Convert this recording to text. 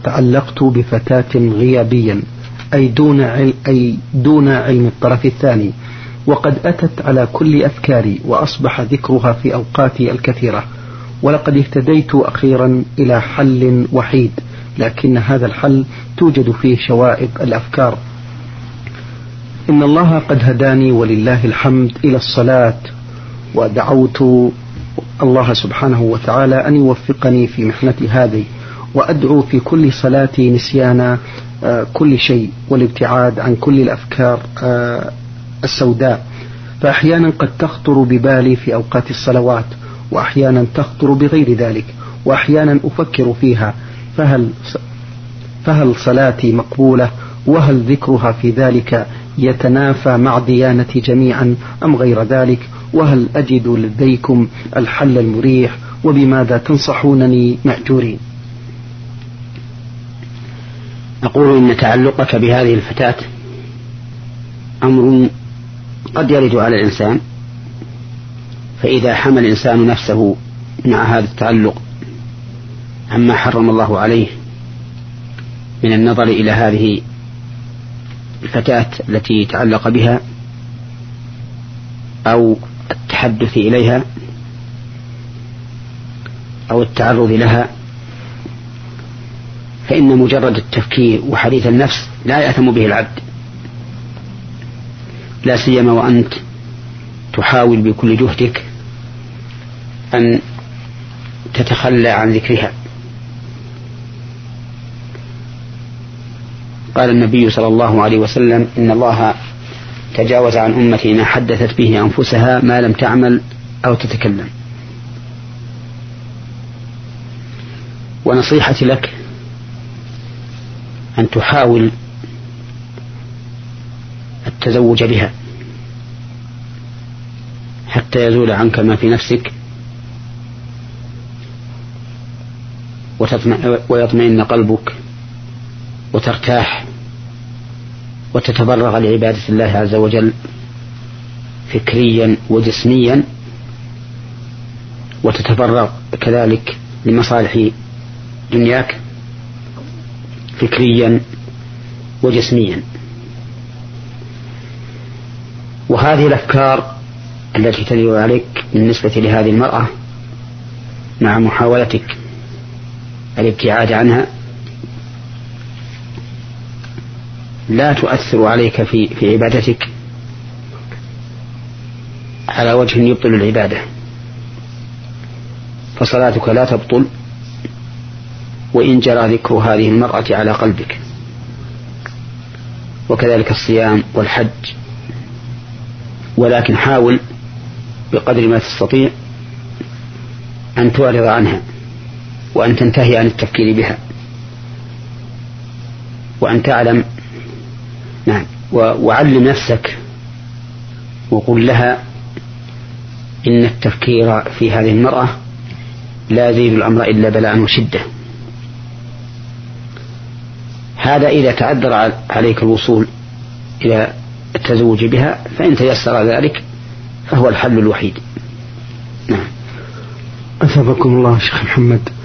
تعلقت بفتاة غيابيا أي دون علم الطرف الثاني، وقد أتت على كل أفكاري وأصبح ذكرها في أوقاتي الكثيرة، ولقد اهتديت أخيرا إلى حل وحيد، لكن هذا الحل توجد فيه شوائب الأفكار. إن الله قد هداني ولله الحمد إلى الصلاة، ودعوت الله سبحانه وتعالى أن يوفقني في محنتي هذه، وأدعو في كل صلاتي نسيان كل شيء والابتعاد عن كل الأفكار السوداء، فأحيانا قد تخطر ببالي في أوقات الصلوات، وأحيانا تخطر بغير ذلك، وأحيانا أفكر فيها فهل صلاتي مقبولة، وهل ذكرها في ذلك يتنافى مع ديانتي جميعا أم غير ذلك، وهل أجد لديكم الحل المريح، وبماذا تنصحونني مأجورين؟ أقول إن تعلقك بهذه الفتاة أمر قد يرد على الإنسان، فإذا حمل الإنسان نفسه مع هذا التعلق عما حرم الله عليه من النظر إلى هذه الفتاة التي تعلق بها أو التحدث إليها أو التعرض لها، فإن مجرد التفكير وحديث النفس لا يأثم به العبد، لا سيما وأنت تحاول بكل جهدك أن تتخلى عن ذكرها. قال النبي صلى الله عليه وسلم: إن الله تجاوز عن أمتي ما حدثت به أنفسها ما لم تعمل أو تتكلم. ونصيحتي لك أن تحاول التزوج بها حتى يزول عنك ما في نفسك ويطمئن قلبك وترتاح وتتفرغ لعبادة الله عز وجل فكريا وجسميا، وتتفرغ كذلك لمصالح دنياك فكريا وجسميا. وهذه الأفكار التي تدور عليك بالنسبة لهذه المرأة مع محاولتك الابتعاد عنها لا تؤثر عليك في عبادتك على وجه يبطل العبادة، فصلاتك لا تبطل وإن جرى ذكر هذه المرأة على قلبك، وكذلك الصيام والحج. ولكن حاول بقدر ما تستطيع أن تعرض عنها وأن تنتهي عن التفكير بها، وأن تعلم وعلم نفسك وقل لها إن التفكير في هذه المرأة لا يزيد الأمر إلا بلاء وشدة. هذا إذا تعذر عليك الوصول إلى التزوج بها، فإن تيسر ذلك فهو الحل الوحيد. أثابكم الله شيخ محمد.